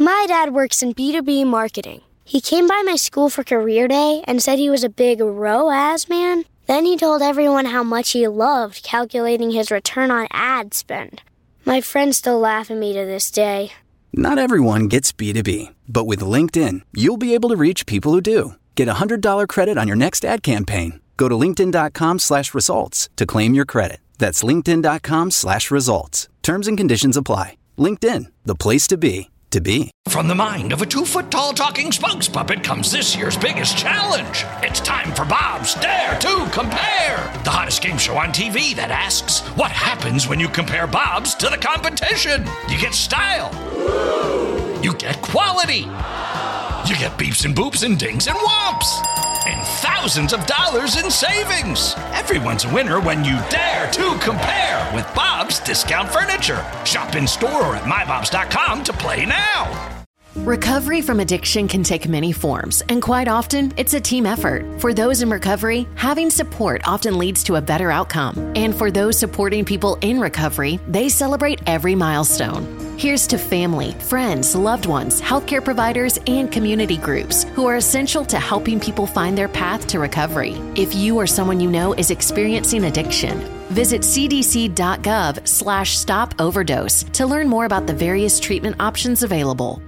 My dad works in B2B marketing. He came by my school for career day and said he was a big ROAS man. Then he told everyone how much he loved calculating his return on ad spend. My friends still laugh at me to this day. Not everyone gets B2B, but with LinkedIn, you'll be able to reach people who do. Get a $100 credit on your next ad campaign. Go to linkedin.com/results to claim your credit. That's linkedin.com/results. Terms and conditions apply. LinkedIn, the place to be. From the mind of a 2-foot-tall talking spokes puppet comes this year's biggest challenge. It's time for Bob's Dare to Compare, the hottest game show on TV that asks, what happens when you compare Bob's to the competition? You get style. You get quality. You get beeps and boops and dings and whomps. And thousands of dollars in savings. Everyone's a winner when you dare to compare with Bob's Discount Furniture. Shop in store or at mybobs.com to play now. Recovery from addiction can take many forms, and quite often, it's a team effort. For those in recovery, having support often leads to a better outcome. And for those supporting people in recovery, they celebrate every milestone. Here's to family, friends, loved ones, healthcare providers, and community groups who are essential to helping people find their path to recovery. If you or someone you know is experiencing addiction, visit cdc.gov/stop overdose to learn more about the various treatment options available.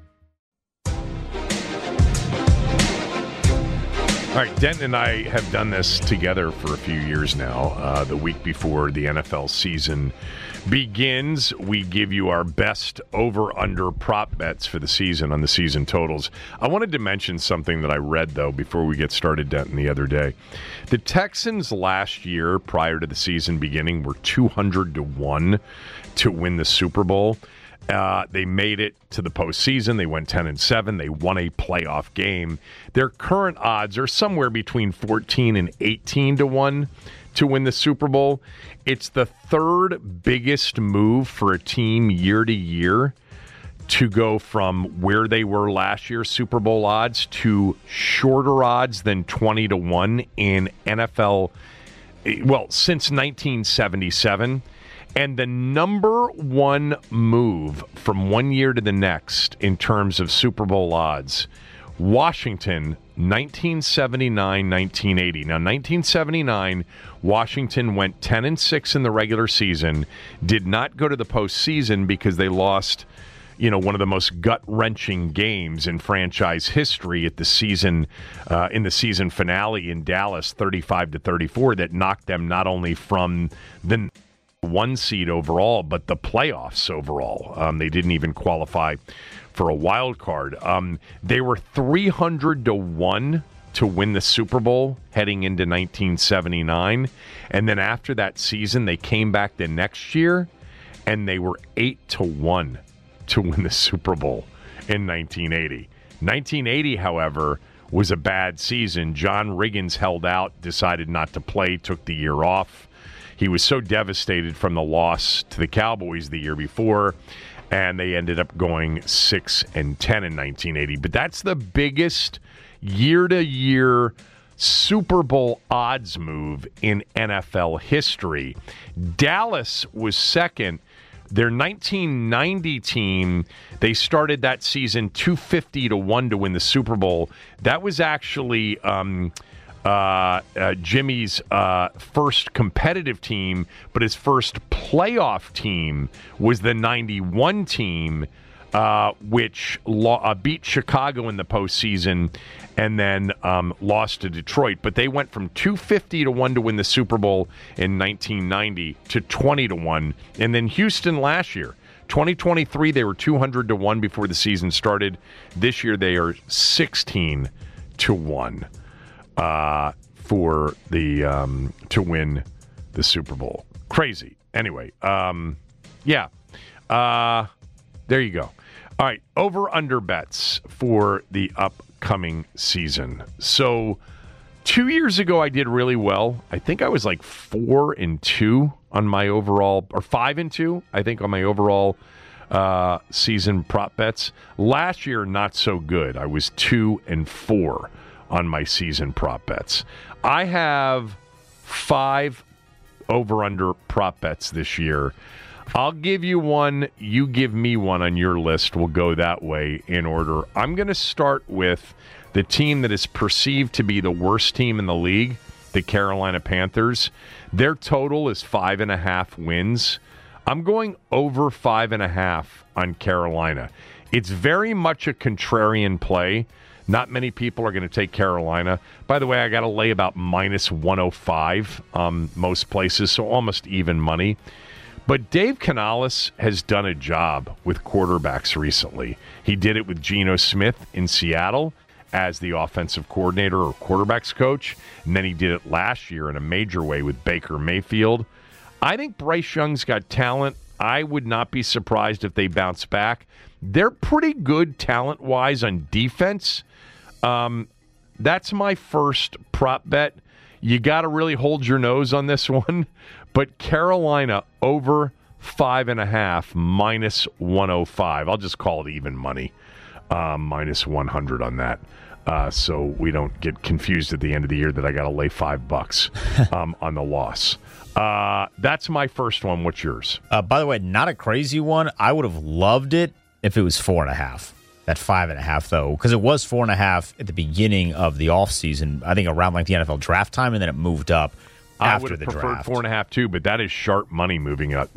All right, Denton and I have done this together for a few years now. The week before the NFL season begins, we give you our best over-under prop bets for the season on the season totals. I wanted to mention something that I read, though, before we get started, Denton, the other day. The Texans last year, prior to the season beginning, were 200-1 to win the Super Bowl. They made it to the postseason. They went 10-7. They won a playoff game. Their current odds are somewhere between 14 and 18-1 to win the Super Bowl. It's the third biggest move for a team year to year to go from where they were last year, Super Bowl odds, to shorter odds than 20-1 in NFL, well, since 1977. And the number one move from one year to the next in terms of Super Bowl odds, Washington, 1979-1980. Now, 1979, Washington went 10-6 in the regular season, did not go to the postseason because they lost, one of the most gut-wrenching games in franchise history at the season, in the season finale in Dallas, 35-34, that knocked them not only from the one seed overall, but the playoffs overall. They didn't even qualify for a wild card. They were 300-1 to win the Super Bowl heading into 1979. And then after that season, they came back the next year and they were 8-1 to win the Super Bowl in 1980. 1980, however, was a bad season. John Riggins held out, decided not to play, took the year off. He was so devastated from the loss to the Cowboys the year before, and they ended up going 6-10 in 1980. But that's the biggest year-to-year Super Bowl odds move in NFL history. Dallas was second. Their 1990 team, they started that season 250-1 to win the Super Bowl. That was actually Jimmy's first competitive team, but his first playoff team was the 91 team, which beat Chicago in the postseason and then lost to Detroit. But they went from 250-1 to win the Super Bowl in 1990 to 20-1. And then Houston last year, 2023, they were 200-1 before the season started. This year they are 16-1. For the to win the Super Bowl. Crazy. Anyway, there you go. All right, over-under bets for the upcoming season. So 2 years ago, I did really well. I think I was like 4-2 on my overall, or 5-2, I think, on my overall season prop bets. Last year, not so good. I was 2-4 on my season prop bets. I have 5 over-under prop bets this year. I'll give you one. You give me one on your list. We'll go that way in order. I'm going to start with the team that is perceived to be the worst team in the league, the Carolina Panthers. Their total is 5.5 wins. I'm going over 5.5 on Carolina. It's very much a contrarian play. Not many people are going to take Carolina. By the way, I got to lay about minus 105 most places, so almost even money. But Dave Canales has done a job with quarterbacks recently. He did it with Geno Smith in Seattle as the offensive coordinator or quarterbacks coach, and then he did it last year in a major way with Baker Mayfield. I think Bryce Young's got talent. I would not be surprised if they bounce back. They're pretty good talent-wise on defense. That's my first prop bet. You got to really hold your nose on this one. But Carolina over 5.5, minus 105. I'll just call it even money, minus 100 on that. So we don't get confused at the end of the year that I got to lay $5 on the loss. That's my first one. What's yours? By the way, not a crazy one. I would have loved it if it was 4.5. That 5.5, though, because it was 4.5 at the beginning of the offseason, I think around like the NFL draft time, and then it moved up after the draft. I would have preferred 4.5 too, but that is sharp money moving it up to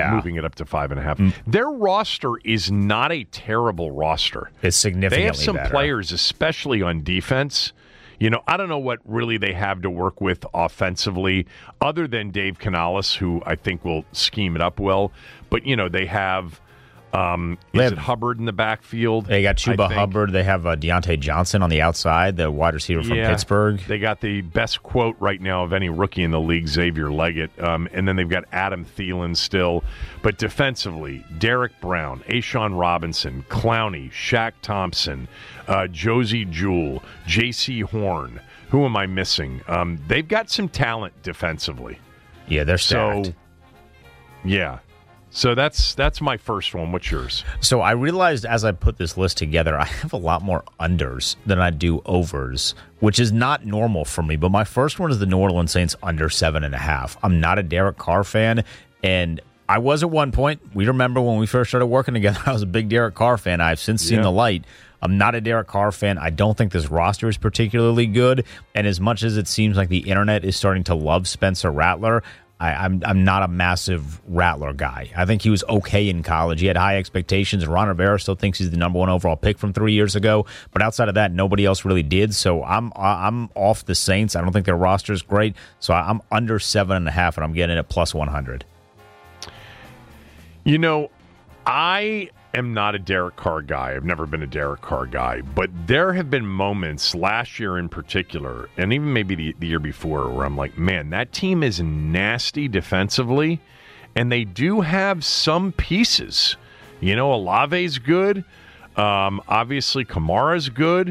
5.5. Their roster is not a terrible roster. It's significantly They have some better. players, especially on defense. You know, I don't know what really they have to work with offensively, other than Dave Canales, who I think will scheme it up well. But, you know, they have... is it Hubbard in the backfield? They got Chuba Hubbard. They have Deontay Johnson on the outside, the wide receiver from Pittsburgh. They got the best quote right now of any rookie in the league, Xavier Leggett. And then they've got Adam Thielen still. But defensively, Derek Brown, A'Shawn Robinson, Clowney, Shaq Thompson, Josie Jewell, J.C. Horn. Who am I missing? They've got some talent defensively. Yeah, they're stacked. So that's my first one. What's yours? So I realized as I put this list together, I have a lot more unders than I do overs, which is not normal for me. But my first one is the New Orleans Saints under 7.5. I'm not a Derek Carr fan, and I was at one point. We remember when we first started working together, I was a big Derek Carr fan. I've since seen the light. I'm not a Derek Carr fan. I don't think this roster is particularly good. And as much as it seems like the internet is starting to love Spencer Rattler, I'm not a massive Rattler guy. I think he was okay in college. He had high expectations. Ron Rivera still thinks he's the number one overall pick from 3 years ago. But outside of that, nobody else really did. So I'm off the Saints. I don't think their roster is great. So I'm under 7.5, and I'm getting it plus 100. You know, I am not a Derek Carr guy. I've never been a Derek Carr guy. But there have been moments last year in particular, and even maybe the year before, where I'm like, man, that team is nasty defensively, and they do have some pieces. You know, Olave's good. Obviously, Kamara's good.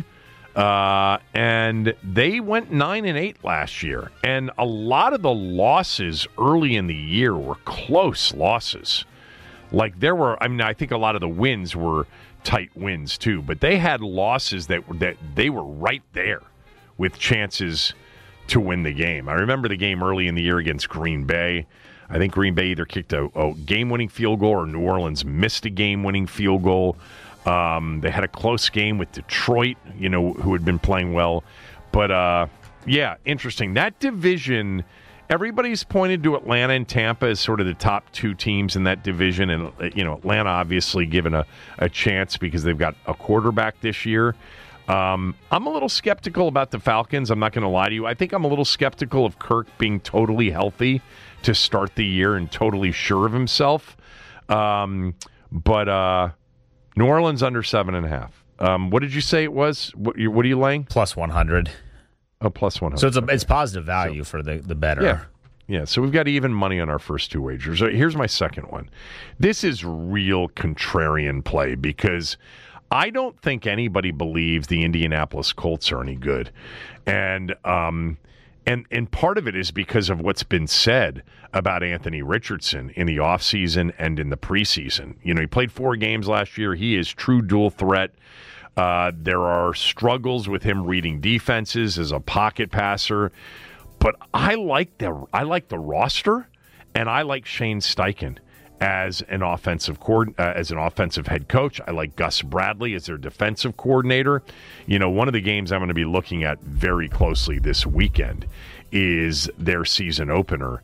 And they went 9-8 last year. And a lot of the losses early in the year were close losses. Like there were, I mean, I think a lot of the wins were tight wins too, but they had losses that they were right there with chances to win the game. I remember the game early in the year against Green Bay. I think Green Bay either kicked a game-winning field goal or New Orleans missed a game-winning field goal. They had a close game with Detroit, you know, who had been playing well. But, yeah, interesting. That division... Everybody's pointed to Atlanta and Tampa as sort of the top two teams in that division. And, you know, Atlanta obviously given a chance because they've got a quarterback this year. I'm a little skeptical about the Falcons. I'm not going to lie to you. I think I'm a little skeptical of Kirk being totally healthy to start the year and totally sure of himself. But New Orleans under 7.5. What did you say it was? What are you laying? Plus 100. Oh, plus 100. So it's positive value for the better. Yeah, so we've got even money on our first two wagers. Here's my second one. This is real contrarian play because I don't think anybody believes the Indianapolis Colts are any good. And part of it is because of what's been said about Anthony Richardson in the offseason and in the preseason. You know, he played 4 games last year. He is true dual threat. There are struggles with him reading defenses as a pocket passer, but I like the roster, and I like Shane Steichen. as an offensive head coach. I like Gus Bradley as their defensive coordinator. One of the games I'm going to be looking at very closely this weekend is their season opener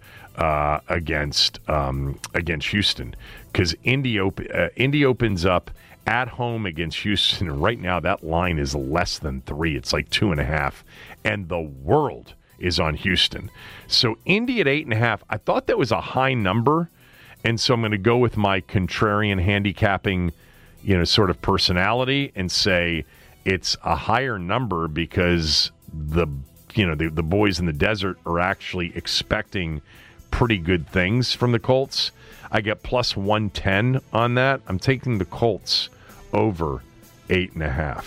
against Houston, because Indy opens up at home against Houston, and right now that line is less than 3. It's like 2.5, and the world is on Houston. So Indy at 8.5, I thought that was a high number, and so I'm going to go with my contrarian handicapping, sort of personality and say it's a higher number because the boys in the desert are actually expecting pretty good things from the Colts. I get plus 110 on that. I'm taking the Colts over 8.5.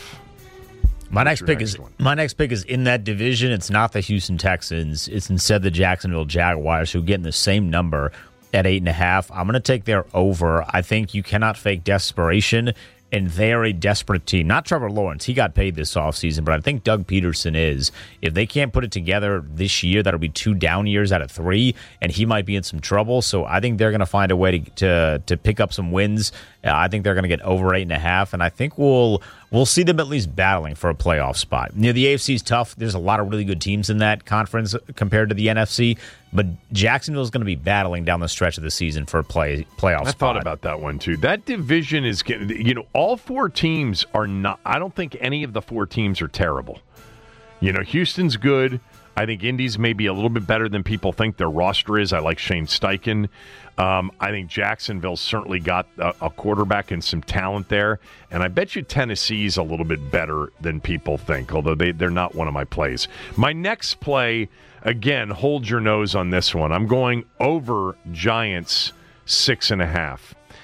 My next pick is in that division. It's not the Houston Texans. It's instead the Jacksonville Jaguars, who get in the same number at 8.5. I'm going to take their over. I think you cannot fake desperation, and they're a desperate team. Not Trevor Lawrence. He got paid this offseason, but I think Doug Peterson is. If they can't put it together this year, that'll be 2 down years out of 3, and he might be in some trouble. So I think they're going to find a way to pick up some wins. I think they're going to get over 8.5, and I think we'll see them at least battling for a playoff spot. The AFC is tough. There's a lot of really good teams in that conference compared to the NFC, but Jacksonville's going to be battling down the stretch of the season for a playoff spot. I thought about that one, too. That division is getting, all 4 teams are not, I don't think any of the 4 teams are terrible. Houston's good. I think Indy's maybe a little bit better than people think their roster is. I like Shane Steichen. I think Jacksonville's certainly got a quarterback and some talent there. And I bet you Tennessee's a little bit better than people think, although they're not one of my plays. My next play, again, hold your nose on this one. I'm going over Giants 6.5.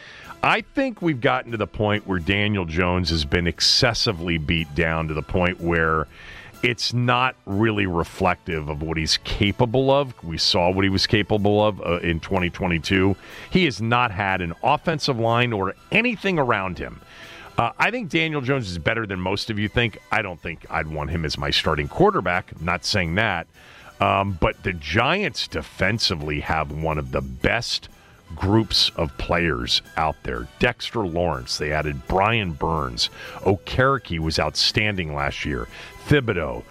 I think we've gotten to the point where Daniel Jones has been excessively beat down to the point where it's not really reflective of what he's capable of. We saw what he was capable of in 2022. He has not had an offensive line or anything around him. I think Daniel Jones is better than most of you think. I don't think I'd want him as my starting quarterback. I'm not saying that. But the Giants defensively have one of the best groups of players out there. Dexter Lawrence, they added Brian Burns. Okereke was outstanding last year. Thibodeau,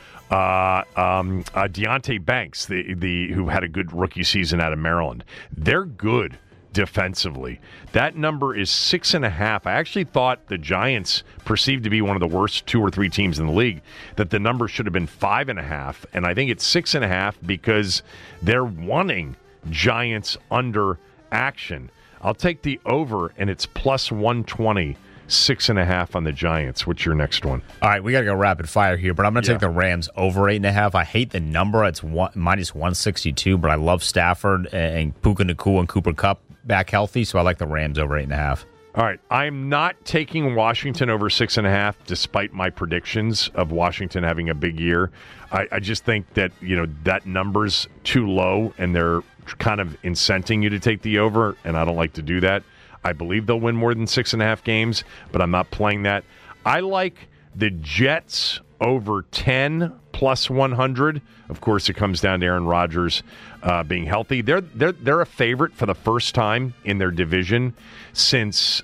Deonte Banks, who had a good rookie season out of Maryland. They're good defensively. That number is 6.5. I actually thought the Giants, perceived to be one of the worst 2 or 3 teams in the league, that the number should have been 5.5, and I think it's 6.5 because they're wanting Giants under action. I'll take the over, and it's plus 120, 6.5 on the Giants. What's your next one? All right, we got to go rapid fire here, but I'm going to take the Rams over 8.5. I hate the number. It's minus 162, but I love Stafford and Puka Nacua and Cooper Kupp back healthy, so I like the Rams over 8.5. All right, I'm not taking Washington over 6.5, despite my predictions of Washington having a big year. I just think that that number's too low, and they're kind of incenting you to take the over, and I don't like to do that. I believe they'll win more than 6.5 games, but I'm not playing that. I like the Jets over 10 plus 100. Of course, it comes down to Aaron Rodgers being healthy. They're a favorite for the first time in their division since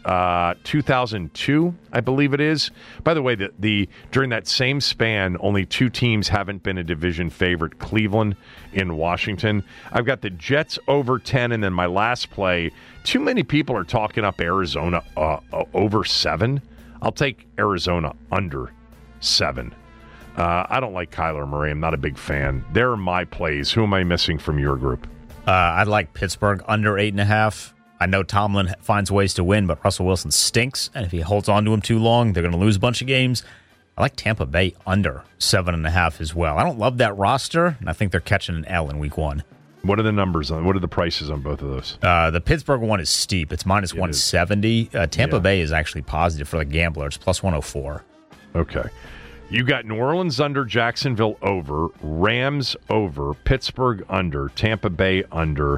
2002, I believe it is. By the way, during that same span, only 2 teams haven't been a division favorite: Cleveland and Washington. I've got the Jets over 10, and then my last play. Too many people are talking up Arizona over 7. I'll take Arizona under 7. I don't like Kyler Murray. I'm not a big fan. They're my plays. Who am I missing from your group? I'd like Pittsburgh under 8.5. I know Tomlin finds ways to win, but Russell Wilson stinks, and if he holds on to him too long, they're going to lose a bunch of games. I like Tampa Bay under 7.5 as well. I don't love that roster, and I think they're catching an L in week 1. What are the numbers on? What are the prices on both of those? The Pittsburgh one is steep. It's minus 170. Tampa Bay is actually positive for the gambler. It's plus 104. Okay. You got New Orleans under, Jacksonville over, Rams over, Pittsburgh under, Tampa Bay under.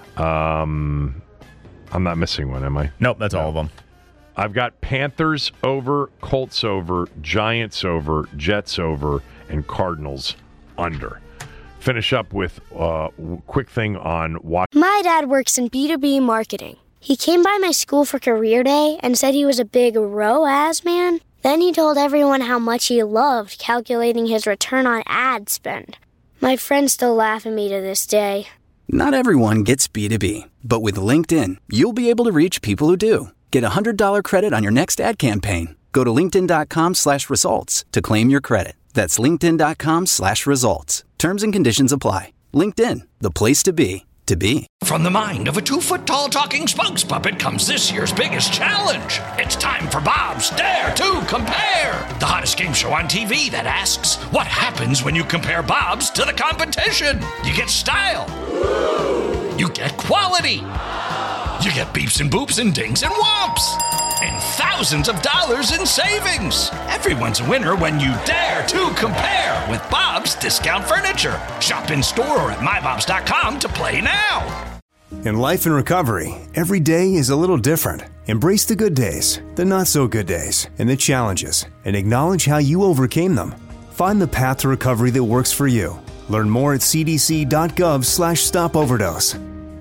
I'm not missing one, am I? Nope, that's all of them. I've got Panthers over, Colts over, Giants over, Jets over, and Cardinals under. Finish up with a quick thing on Washington. My dad works in B2B marketing. He came by my school for career day and said he was a big ROAS man. Then he told everyone how much he loved calculating his return on ad spend. My friends still laugh at me to this day. Not everyone gets B2B, but with LinkedIn, you'll be able to reach people who do. Get a $100 credit on your next ad campaign. Go to linkedin.com/results to claim your credit. That's linkedin.com/results. Terms and conditions apply. LinkedIn, the place to be, to be. From the mind of a 2-foot-tall talking spokes puppet comes this year's biggest challenge. It's time for Bob's Dare to Compare, the hottest game show on TV that asks, what happens when you compare Bob's to the competition? You get style. You get quality. You get beeps and boops and dings and whomps. And thousands of dollars in savings. Everyone's a winner when you dare to compare with Bob's Discount Furniture. Shop in store or at mybobs.com to play now. In life and recovery, every day is a little different. Embrace the good days, the not so good days, and the challenges, and acknowledge how you overcame them. Find the path to recovery that works for you. Learn more at cdc.gov/stopoverdose.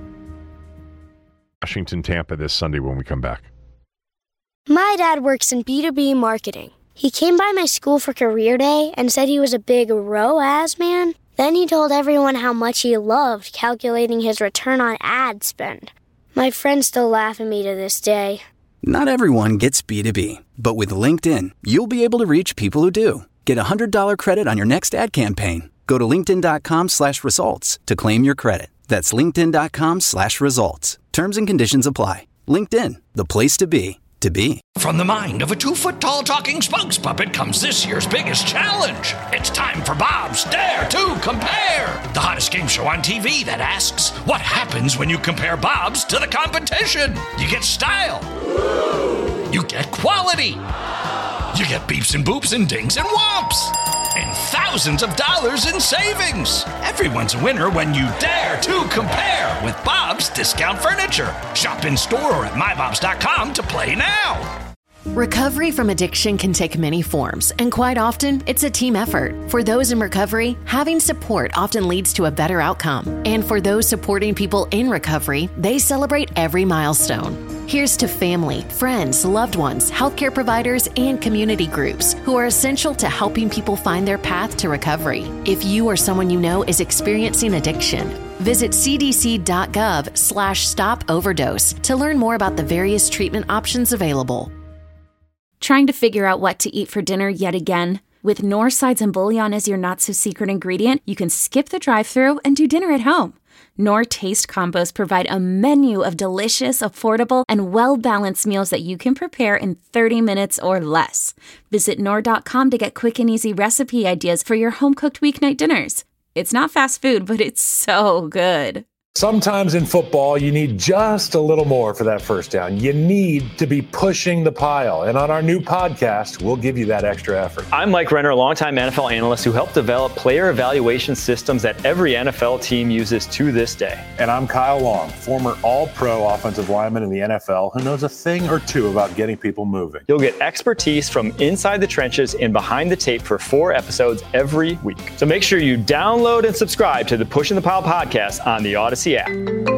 Washington, Tampa this Sunday when we come back. My dad works in B2B marketing. He came by my school for career day and said he was a big ROAS man. Then he told everyone how much he loved calculating his return on ad spend. My friends still laugh at me to this day. Not everyone gets B2B, but with LinkedIn, you'll be able to reach people who do. Get a $100 credit on your next ad campaign. Go to linkedin.com/results to claim your credit. That's linkedin.com/results. Terms and conditions apply. LinkedIn, the place to be, to be. From the mind of a 2-foot-tall talking spokes puppet comes this year's biggest challenge. It's time for Bob's Dare to Compare, the hottest game show on TV that asks, what happens when you compare Bob's to the competition? You get style. You get quality. You get beeps and boops and dings and whomps. And thousands of dollars in savings. Everyone's a winner when you dare to compare with Bob's Discount Furniture. Shop in store or at mybobs.com to play now. Recovery from addiction can take many forms, and quite often, it's a team effort. For those in recovery, having support often leads to a better outcome. And for those supporting people in recovery, they celebrate every milestone. Here's to family, friends, loved ones, healthcare providers, and community groups who are essential to helping people find their path to recovery. If you or someone you know is experiencing addiction, visit cdc.gov/stopoverdose to learn more about the various treatment options available. Trying to figure out what to eat for dinner yet again? With Knorr sides and bouillon as your not-so-secret ingredient, you can skip the drive-thru and do dinner at home. Knorr Taste Combos provide a menu of delicious, affordable, and well-balanced meals that you can prepare in 30 minutes or less. Visit Knorr.com to get quick and easy recipe ideas for your home-cooked weeknight dinners. It's not fast food, but it's so good. Sometimes in football, you need just a little more for that first down. You need to be pushing the pile. And on our new podcast, we'll give you that extra effort. I'm Mike Renner, a longtime NFL analyst who helped develop player evaluation systems that every NFL team uses to this day. And I'm Kyle Long, former all-pro offensive lineman in the NFL who knows a thing or two about getting people moving. You'll get expertise from inside the trenches and behind the tape for 4 episodes every week. So make sure you download and subscribe to the Pushing the Pile podcast on the Odyssey app.